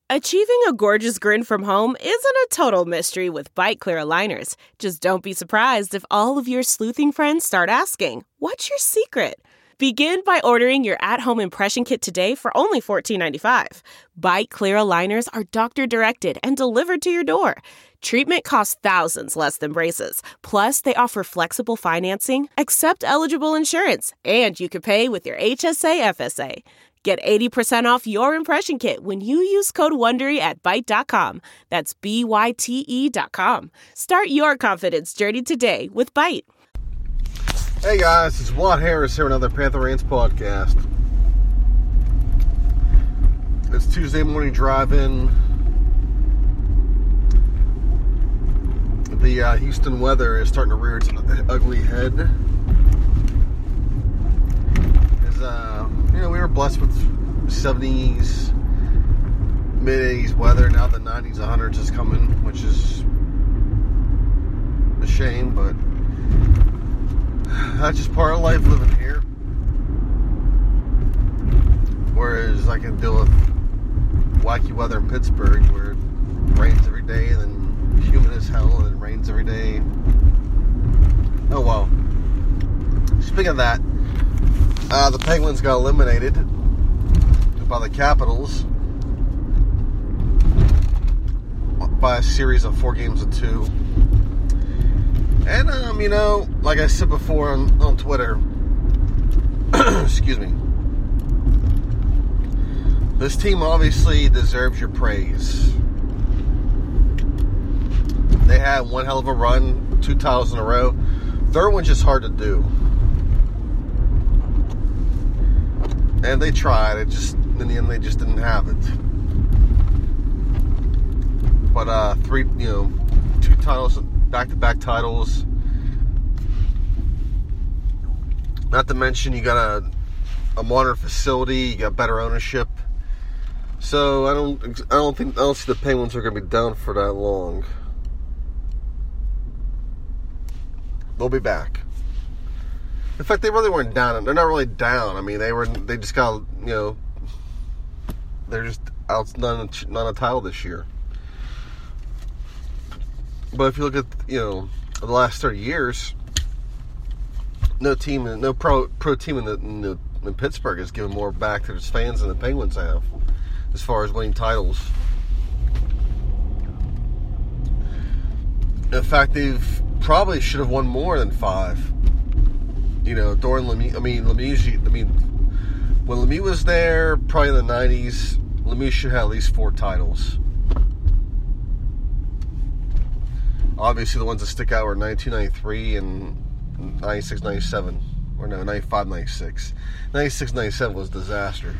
Achieving a gorgeous grin from home isn't a total mystery with Byte Clear aligners. Just don't be surprised if all of your sleuthing friends start asking, "What's your secret?" Begin by ordering your at-home impression kit today for only $14.95. Byte Clear aligners are doctor-directed and delivered to your door. Treatment costs thousands less than braces. Plus, they offer flexible financing, accept eligible insurance, and you can pay with your HSA FSA. Get 80% off your impression kit when you use code WONDERY at Byte.com. That's BYTE.com. Start your confidence journey today with Byte. Hey guys, it's Watt Harris here, another Panther Rants podcast. It's Tuesday morning drive-in. The Houston weather is starting to rear its ugly head. We were blessed with 70s, mid-80s weather. Now the 90s, 100s is coming, which is a shame, but that's just part of life living here. Whereas I can deal with wacky weather in Pittsburgh, where it rains every day and then humid as hell and it rains every day. Oh well. Speaking of that, the Penguins got eliminated by the Capitals by a series of 4 games to 2. And, like I said before on Twitter, excuse me, this team obviously deserves your praise. They had one hell of a run, 2 titles in a row. Third one's just hard to do. And they tried, in the end they just didn't have it. But 2 titles, back-to-back titles. Not to mention you got a modern facility, you got better ownership. So I don't see the Penguins are going to be down for that long. They'll be back. In fact, they really weren't down. They're not really down. I mean, they just got, they're just out, not a title this year. But if you look at, the last 30 years, no pro team in Pittsburgh has given more back to its fans than the Penguins have, as far as winning titles. In fact, they've probably should have won more than 5. During Lemieux, when Lemieux was there, probably in the 90s, Lemieux should have at least 4 titles. Obviously, the ones that stick out were 1993 and 96, 97. Or no, 95, 96. 96, 97 was a disaster.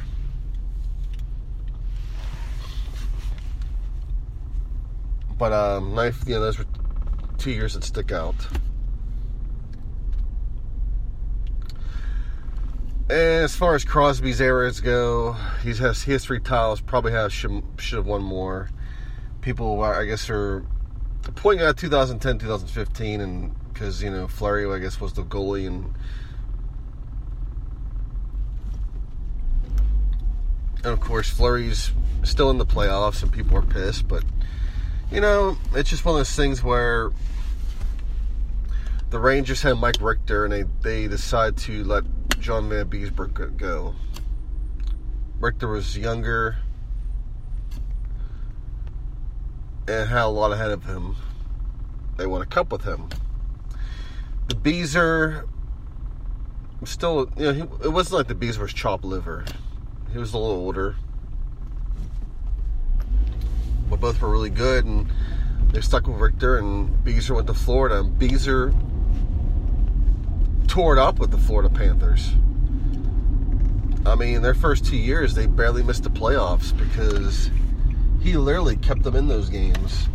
But, those were 2 years that stick out. And as far as Crosby's eras go, he has 3 titles. Probably should have won more. People, I guess, are pointing out 2010, 2015, and because Fleury, I guess, was the goalie, and of course Fleury's still in the playoffs, and people are pissed. But it's just one of those things where the Rangers had Mike Richter, and they decide to let John Van Beesbrook go. Richter was younger and had a lot ahead of him. They won a cup with him. The Beezer still, it wasn't like the Beezer was chopped liver. He was a little older, but both were really good, and they stuck with Richter. And Beezer went to Florida, and Beezer tore it up with the Florida Panthers. I mean, their first 2 years, they barely missed the playoffs because he literally kept them in those games.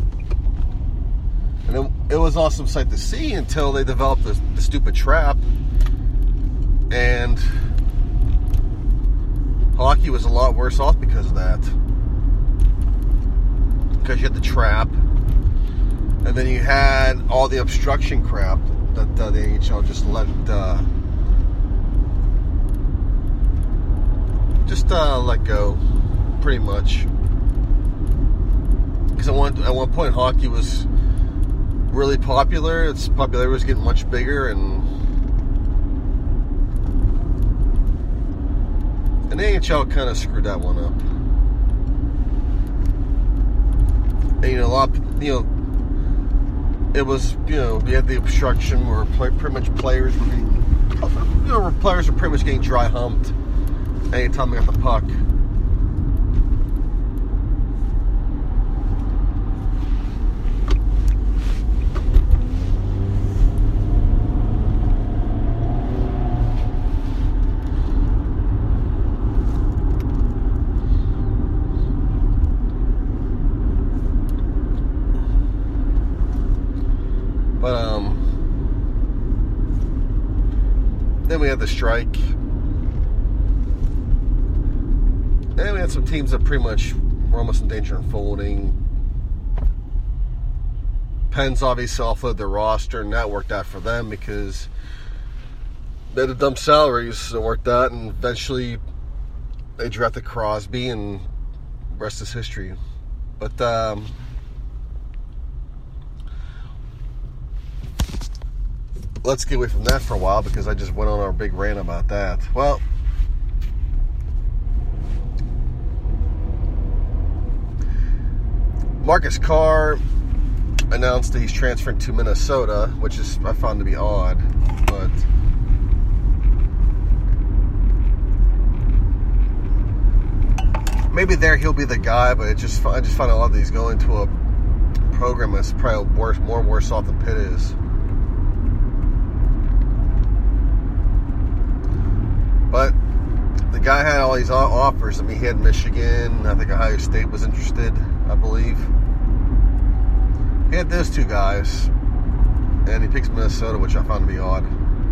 And it was an awesome sight to see until they developed the stupid trap. And hockey was a lot worse off because of that. Because you had the trap, and then you had all the obstruction crap that the NHL just let go, pretty much. Because at one point, hockey was really popular. Its popularity was getting much bigger, and the NHL kind of screwed that one up. And, it was, we had the obstruction where pretty much players were being, players were pretty much getting dry humped anytime they got the puck. But, then we had the strike. And we had some teams that pretty much were almost in danger of folding. Pens obviously offloaded their roster, and that worked out for them because they had to dump salaries, so it worked out, and eventually they drafted Crosby, and the rest is history. But, let's get away from that for a while because I just went on our big rant about that. Well, Marcus Carr announced that he's transferring to Minnesota, which is I found to be odd, but maybe there he'll be the guy. But I just find it odd that he's going to a program that's probably worse off than Pitt is. But the guy had all these offers. I mean, he had Michigan. I think Ohio State was interested, I believe. He had those two guys. And he picks Minnesota, which I found to be odd.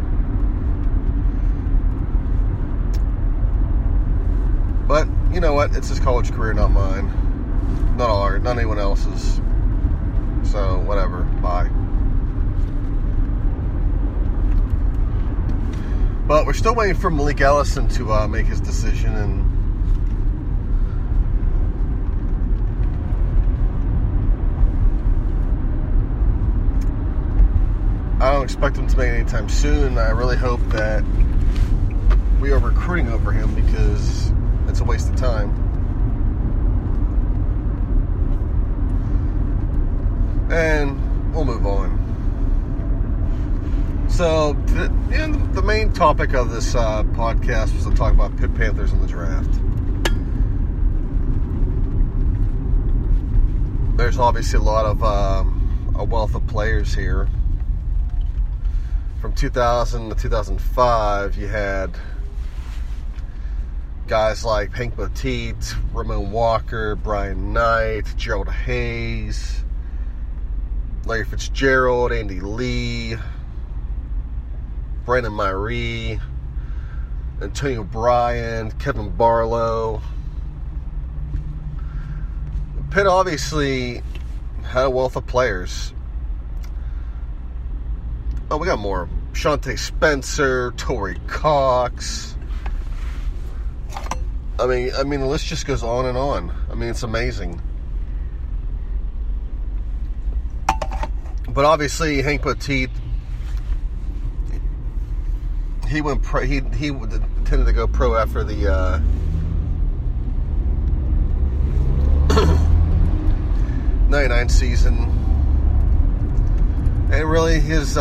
But, you know what? It's his college career, not mine. Not anyone else's. So, whatever. Bye. But we're still waiting for Malik Ellison to make his decision, and I don't expect him to make it anytime soon. I really hope that we are recruiting over him because it's a waste of time. And we'll move on. So, the main topic of this podcast was to talk about Pitt Panthers in the draft. There's obviously a lot of a wealth of players here. From 2000 to 2005, you had guys like Hank Petit, Ramon Walker, Brian Knight, Gerald Hayes, Larry Fitzgerald, Andy Lee, Brandon Myrie, Antonio Bryan, Kevin Barlow. Pitt obviously had a wealth of players. Oh, we got more. Shante Spencer, Torrey Cox. I mean, the list just goes on and on. I mean, it's amazing. But obviously, Hank Petit, he went pro. He tended to go pro after the 99 season, and really he's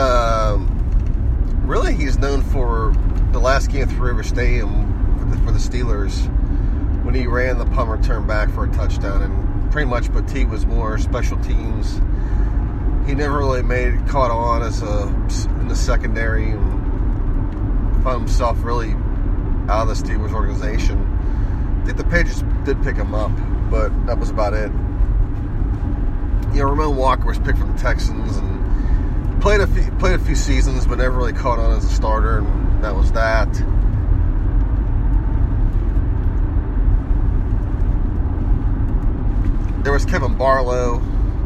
known for the last game at Three River Stadium for the Steelers when he ran the punt return back for a touchdown, and pretty much Petit was more special teams. He never really caught on in the secondary. And found himself really out of the Steelers organization. I think the Patriots did pick him up, but that was about it. Ramon Walker was picked from the Texans and played a few seasons, but never really caught on as a starter, and that was that. There was Kevin Barlow.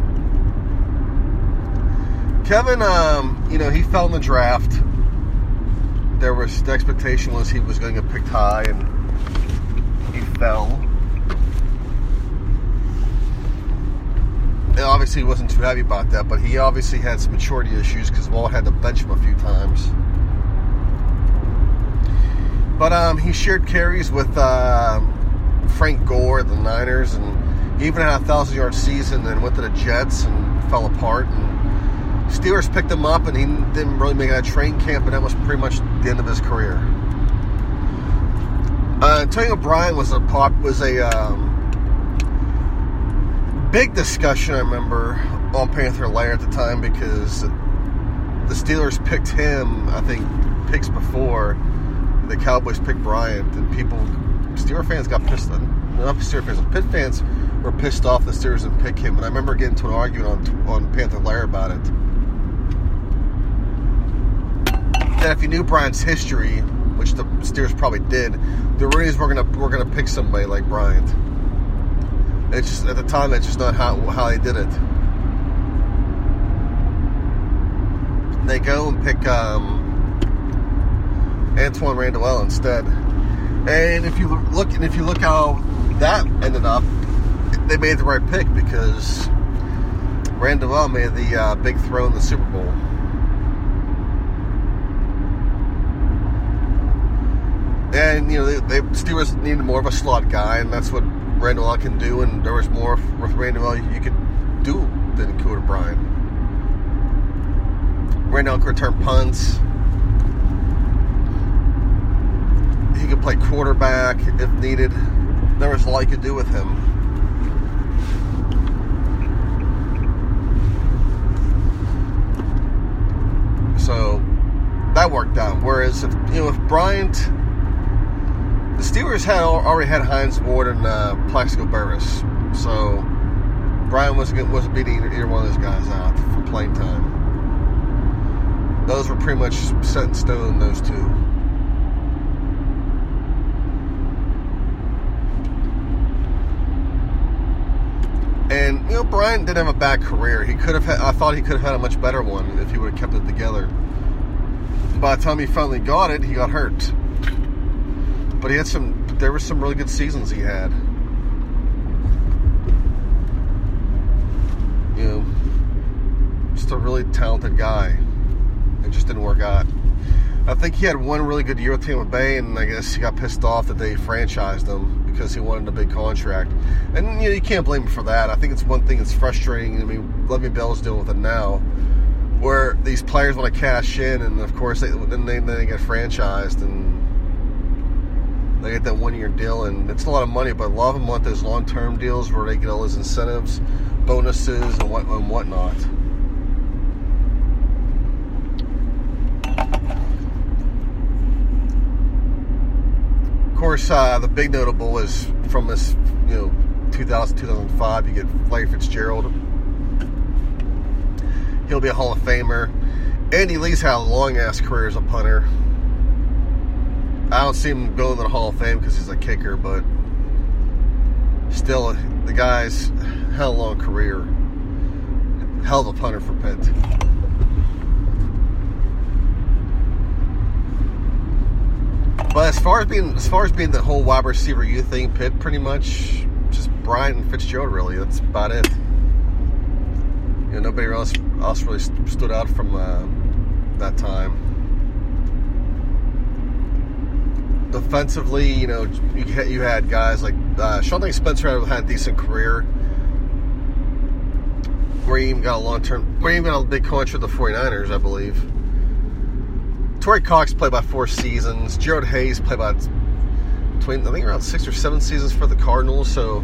Kevin, he fell in the draft. The expectation was he was going to get picked high, and he fell. obviously wasn't too happy about that, but he obviously had some maturity issues because Walt had to bench him a few times. But he shared carries with Frank Gore at the Niners, and he even had a 1,000-yard season and went to the Jets and fell apart. And Steelers picked him up, and he didn't really make it out of training camp, and that was pretty much the end of his career. Antonio O'Brien was a big discussion, I remember, on Panther Lair at the time, because the Steelers picked him, I think, picks before the Cowboys picked Bryant, and Steelers fans got pissed. Not Steelers fans, Pitt fans were pissed off the Steelers didn't pick him, and I remember getting into an argument on Panther Lair about it. That if you knew Bryant's history, which the Steelers probably did, the Rooney's were gonna pick somebody like Bryant. It's just, at the time, that's just not how they did it. They go and pick Antoine Randall instead. And if you look how that ended up, they made the right pick, because Randall made the big throw in the Super Bowl. And the Steelers needed more of a slot guy, and that's what Randall can do. And there was more with Randall you could do than Dakota Bryant. Randall could return punts. He could play quarterback if needed. There was a lot you could do with him. So that worked out. Whereas if Bryant, the Steelers already had Hines Ward and Plaxico Burress, so Bryant wasn't beating either one of those guys out for playing time. Those were pretty much set in stone, those two. And Bryant didn't have a bad career. I thought he could have had a much better one if he would have kept it together. By the time he finally got it, he got hurt. But there were some really good seasons he had. Just a really talented guy. It just didn't work out. I think he had one really good year with Tampa Bay, and I guess he got pissed off that they franchised him because he wanted a big contract. And you can't blame him for that. I think it's one thing that's frustrating. I mean, Le'Veon Bell's dealing with it now, where these players want to cash in, and of course then they get franchised, and they get that 1-year deal, and it's a lot of money, but a lot of them want those long-term deals where they get all those incentives, bonuses, and whatnot. Of course, the big notable is from this, 2005, you get Larry Fitzgerald. He'll be a Hall of Famer. Andy Lee's had a long-ass career as a punter. I don't see him going to the Hall of Fame because he's a kicker, but still, the guy's had a long career. Hell of a punter for Pitt. But as far as being the whole wide receiver youth thing, Pitt pretty much just Bryant and Fitzgerald, really. That's about it. Nobody else really stood out from that time. Defensively, you had guys like Shawnee Spencer had a decent career, where he even got a big contract with the 49ers, I believe. Torrey Cox played about 4 seasons. Gerald Hayes played about around 6 or 7 seasons for the Cardinals. So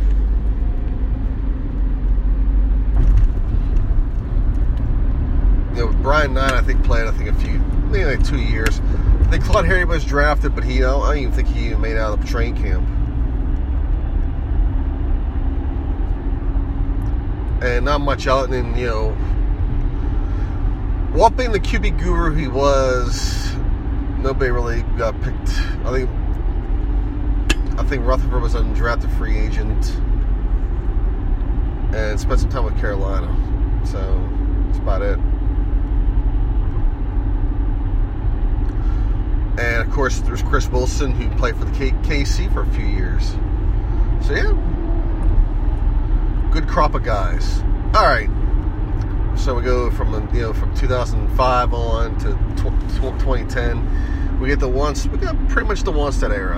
Brian Knight, I think, played maybe like 2 years. I think Claude Harry was drafted, but I don't even think he even made it out of the training camp. And not much out, and Walt being the QB guru he was, nobody really got picked. I think Rutherford was an undrafted free agent and spent some time with Carolina. So that's about it. And of course, there's Chris Wilson, who played for the KC for a few years. So yeah, good crop of guys. All right. So we go from 2005 on to 2010. We got pretty much the Wannstedt era.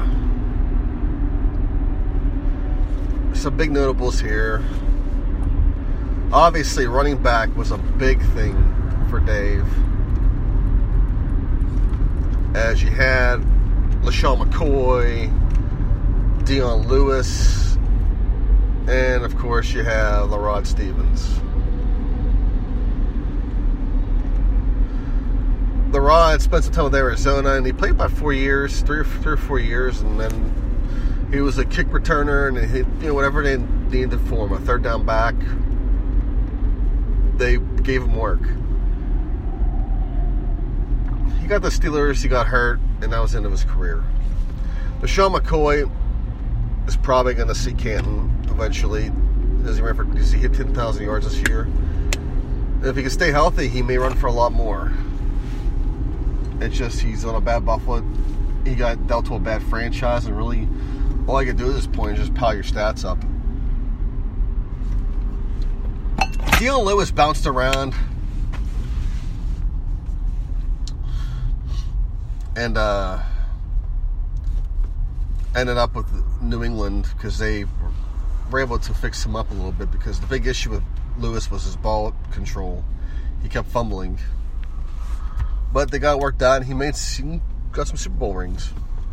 Some big notables here. Obviously, running back was a big thing for Dave, as you had LaShawn McCoy, Dion Lewis, and of course you have LaRod Stevens. LaRod spent some time with Arizona, and he played about 4 years, three or 4 years, and then he was a kick returner, and he, whatever they needed for him, a third down back, they gave him work. He got the Steelers, he got hurt, and that was the end of his career. LaShawn McCoy is probably going to see Canton eventually, as he hit 10,000 yards this year. And if he can stay healthy, he may run for a lot more. It's just he's on a bad Buffalo. He got dealt to a bad franchise, and really all I can do at this point is just pile your stats up. Dion Lewis bounced around and ended up with New England because they were able to fix him up a little bit, because the big issue with Lewis was his ball control. He kept fumbling. But they got it worked out, and he got some Super Bowl rings.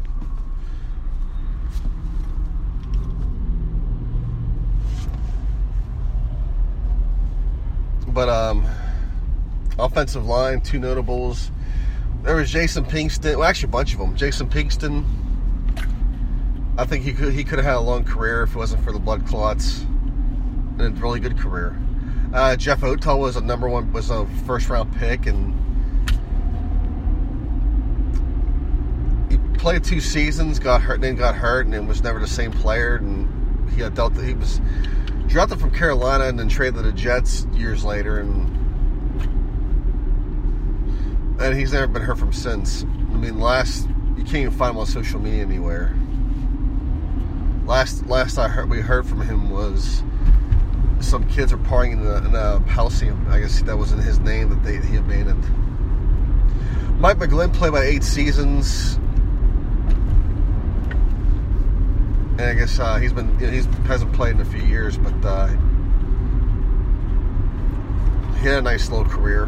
But offensive line, two notables. There was Jason Pinkston. Well, actually a bunch of them. Jason Pinkston. I think he could have had a long career if it wasn't for the blood clots. And a really good career. Jeff Otel was a first round pick, and he played 2 seasons, got hurt, and was never the same player. And he was drafted from Carolina and then traded to the Jets years later, and he's never been heard from since. I mean, you can't even find him on social media anywhere. Last we heard from him was some kids were partying in a house. I guess that was in his name that he abandoned. Mike McGlynn played about 8 seasons. And I guess he hasn't played in a few years, but he had a nice little career.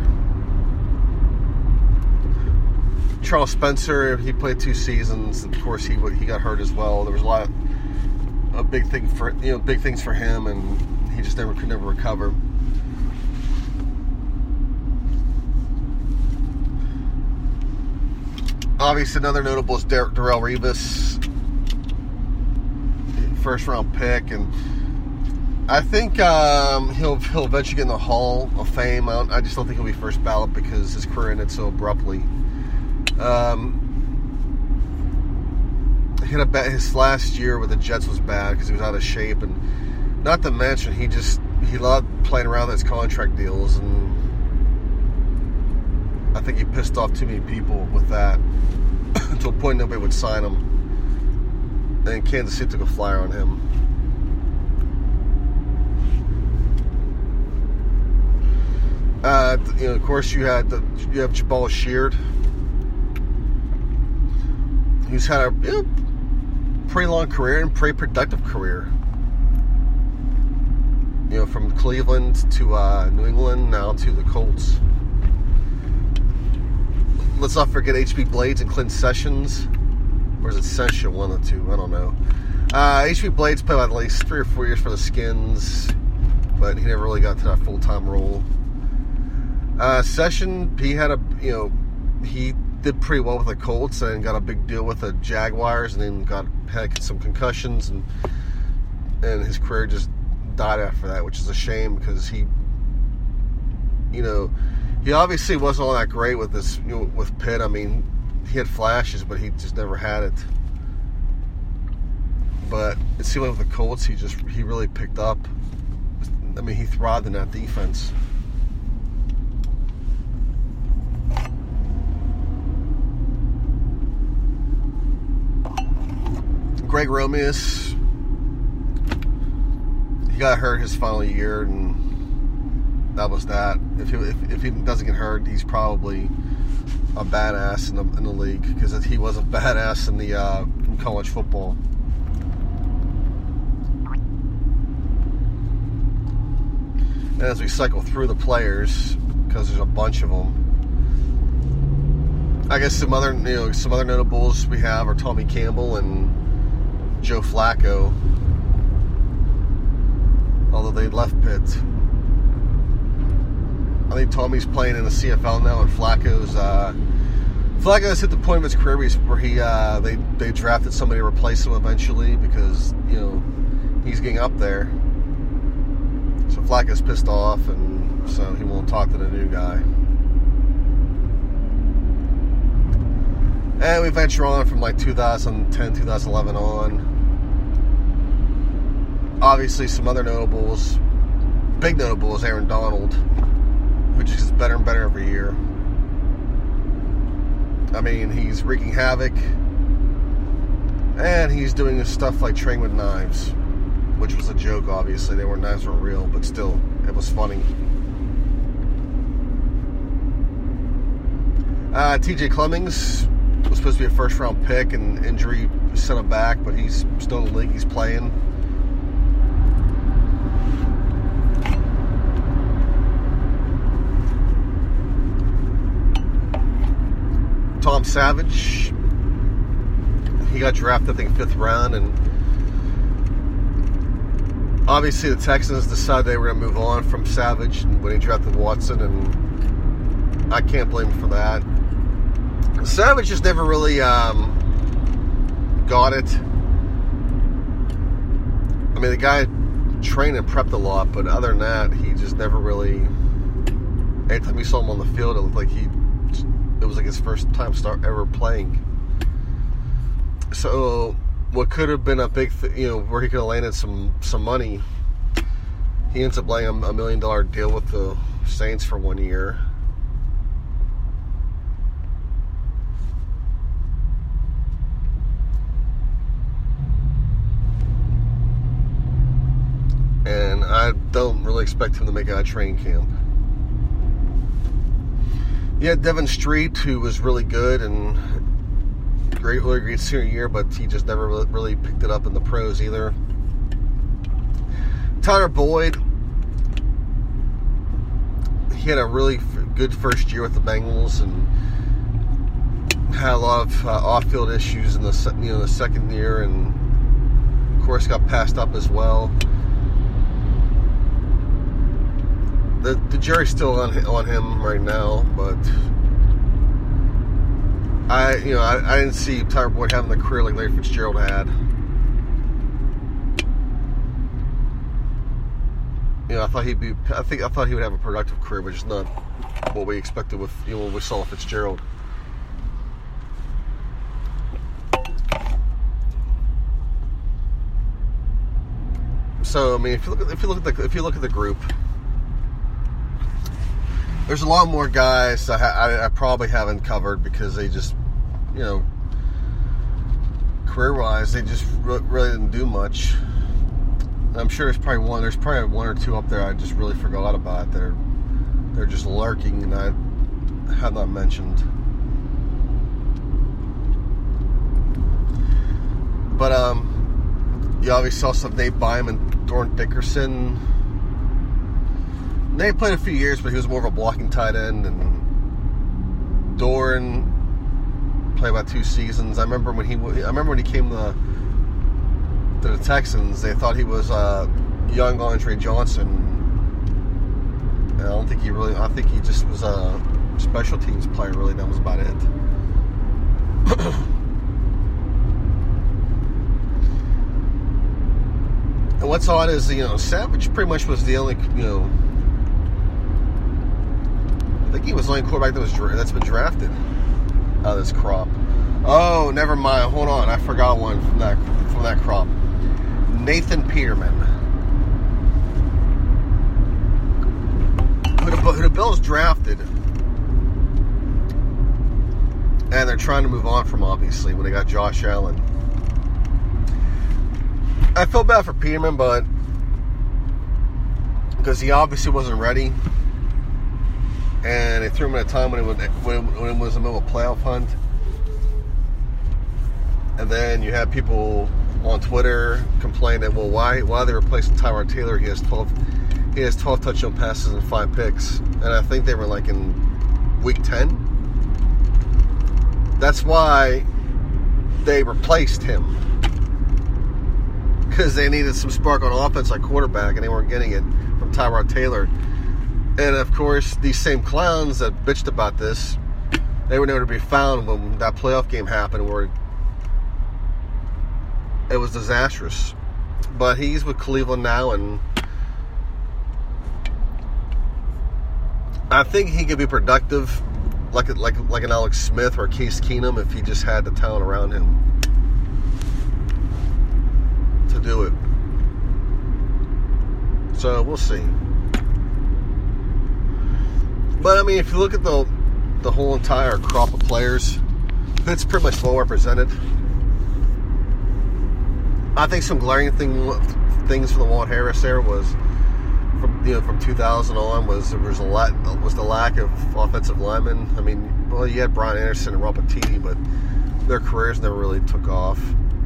Charles Spencer, he played 2 seasons. Of course, he got hurt as well. There was a lot of big things for him, and he just could never recover. Obviously, another notable is Darrelle Revis. First round pick, and I think he'll eventually get in the Hall of Fame. I just don't think he'll be first ballot because his career ended so abruptly. His last year with the Jets was bad because he was out of shape, and not to mention he loved playing around his contract deals, and I think he pissed off too many people with that to a point nobody would sign him. And Kansas City took a flyer on him. Of course, you have Jabal Sheard, who's had a pretty long career and pretty productive career. From Cleveland to New England, now to the Colts. Let's not forget H.B. Blades and Clint Sessions. Or is it Session, one of the two? I don't know. H.B. Blades played at least 3 or 4 years for the Skins, but he never really got to that full-time role. Session, he did pretty well with the Colts and got a big deal with the Jaguars, and then had some concussions, and his career just died after that, which is a shame because he obviously wasn't all that great with this, with Pitt. I mean, he had flashes, but he just never had it. But it seemed like with the Colts, he really picked up. I mean, he thrived in that defense. Greg Romeus, he got hurt his final year, and that was that. If he doesn't get hurt, he's probably a badass in the league, because he was a badass in college football. And as we cycle through the players, because there's a bunch of them, I guess some other notables we have are Tommy Campbell and Joe Flacco, although they left Pitt. I think Tommy's playing in the CFL now, and Flacco's hit the point of his career where they drafted somebody to replace him eventually, because he's getting up there. So Flacco's pissed off, and so he won't talk to the new guy. And we venture on from like 2010, 2011 on. Obviously, some other notables. Big notable is Aaron Donald, who just gets better and better every year. I mean, he's wreaking havoc, and he's doing his stuff like training with knives, which was a joke, obviously. Knives weren't real, but still, it was funny. TJ Clemmings was supposed to be a first-round pick, and injury sent him back, but he's still in the league. He's playing. Tom Savage, he got drafted, I think, 5th round, and obviously the Texans decided they were going to move on from Savage when he drafted Watson, and I can't blame him for that. Savage just never really got it. I mean, the guy trained and prepped a lot, but other than that, he just never really... Anytime you saw him on the field, it looked like it was like his first time ever playing. So what could have been a big where he could have landed some money, he ends up laying a $1 million deal with the Saints for 1 year. And I don't really expect him to make it out of training camp. Yeah, Devin Street, who was really good and really great senior year, but he just never really picked it up in the pros either. Tyler Boyd, he had a really good first year with the Bengals and had a lot of off-field issues in the second year, and of course got passed up as well. The jury's still on him right now, but I didn't see Tyler Boyd having the career like Larry Fitzgerald had. I thought he would have a productive career, but just not what we expected with what we saw with Fitzgerald. So I mean, if you look at the group. There's a lot more guys I probably haven't covered because they just, career-wise, they just really didn't do much. I'm sure there's probably one or two up there I just really forgot about. They're just lurking and I have not mentioned. But you obviously saw some Nate Bynum and Doran Dickerson. Nate played a few years, but he was more of a blocking tight end, and Doran played about 2 seasons. I remember when he came to the Texans, they thought he was young Andre Johnson. And I think he just was a special teams player. Really, that was about it. And what's odd is Savage pretty much was the only I think he was the only quarterback that's been drafted out of this crop. Oh, never mind. Hold on, I forgot one from that crop. Nathan Peterman, who the Bills drafted, and they're trying to move on from, obviously, when they got Josh Allen. I feel bad for Peterman, but because he obviously wasn't ready. and they threw him at a time when it was in the middle of a playoff hunt. And then you have people on Twitter complaining, well, why they replacing Tyrod Taylor? He has 12 touchdown passes and 5 picks, and I think they were like in week 10. That's why they replaced him, because they needed some spark on offense like quarterback, and they weren't getting it from Tyrod Taylor. And of course, these same clowns that bitched about this, they were nowhere to be found when that playoff game happened, where it was disastrous. But he's with Cleveland now, and I think he could be productive, like an Alex Smith or Case Keenum, if he just had the talent around him to do it. So we'll see. But I mean, if you look at the whole entire crop of players, it's pretty much well represented. I think some glaring things for the Walt Harris era was from 2000 on was the lack of offensive linemen. I mean, well, you had Brian Anderson and Rob Petiti, but their careers never really took off.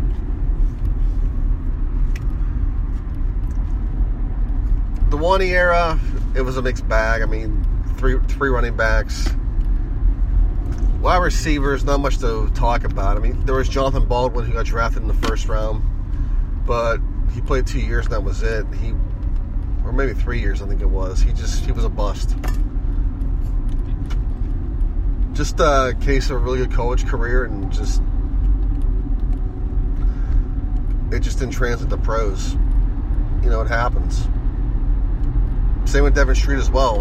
The Wani era, it was a mixed bag. I mean, three running backs. Wide receivers, not much to talk about. I mean, there was Jonathan Baldwin, who got drafted in the first round, but he played 2 years and that was it. Or maybe 3 years, I think it was. He was a bust. Just a case of a really good college career, and it just didn't translate to pros. You know, it happens. Same with Devin Street as well.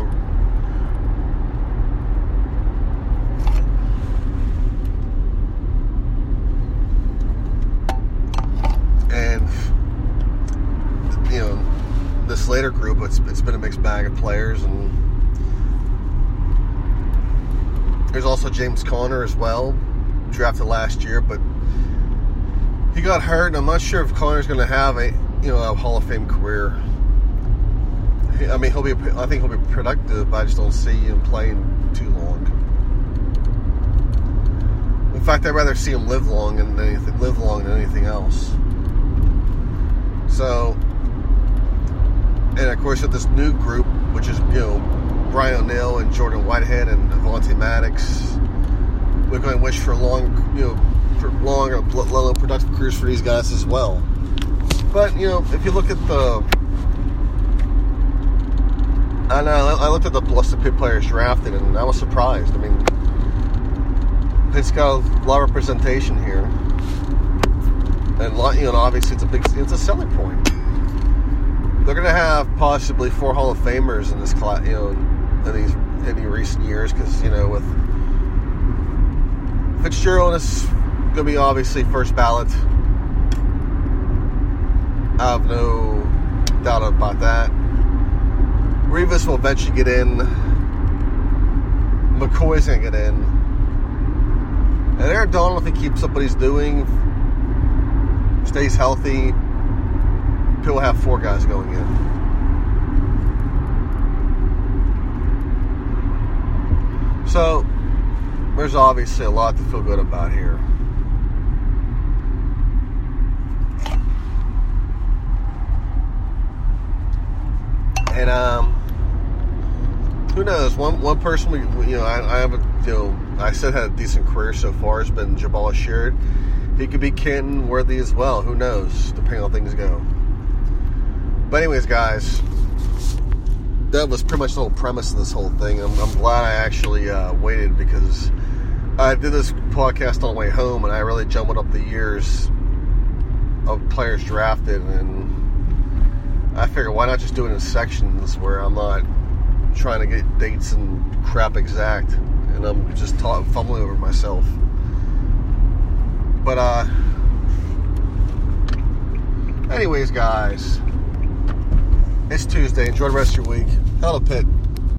And, you know, this later group, it's been a mixed bag of players. And there's also James Conner as well, drafted last year, but he got hurt, and I'm not sure if Conner's going to have a Hall of Fame career. I mean, I think he'll be productive, but I just don't see him playing too long. In fact, I'd rather see him live long than anything else. So, and of course, with this new group, which is, Brian O'Neill and Jordan Whitehead and Avonte Maddox, we're going to wish for long productive careers for these guys as well. But, if you look at I looked at the list of Pitt players drafted, and I was surprised. I mean, Pitt's got a lot of representation here, and obviously it's a selling point. They're going to have possibly 4 Hall of Famers in this class, in recent years, because with Fitzgerald is going to be obviously first ballot. I have no doubt about that. Revis will eventually get in. McCoy's going to get in. And Aaron Donald, if he keeps up what he's doing, stays healthy, he'll have 4 guys going in. So, there's obviously a lot to feel good about here. And who knows? One person I said had a decent career so far has been Jabal Sheard. He could be Canton worthy as well. Who knows? Depending on how things go. But anyways, guys, that was pretty much the whole premise of this whole thing. I'm glad I actually waited, because I did this podcast on the way home, and I really jumbled up the years of players drafted, and I figured, why not just do it in sections where I'm not trying to get dates and crap exact, and I'm just fumbling over myself. But anyways, guys, it's Tuesday. Enjoy the rest of your week. Hell to Pitt.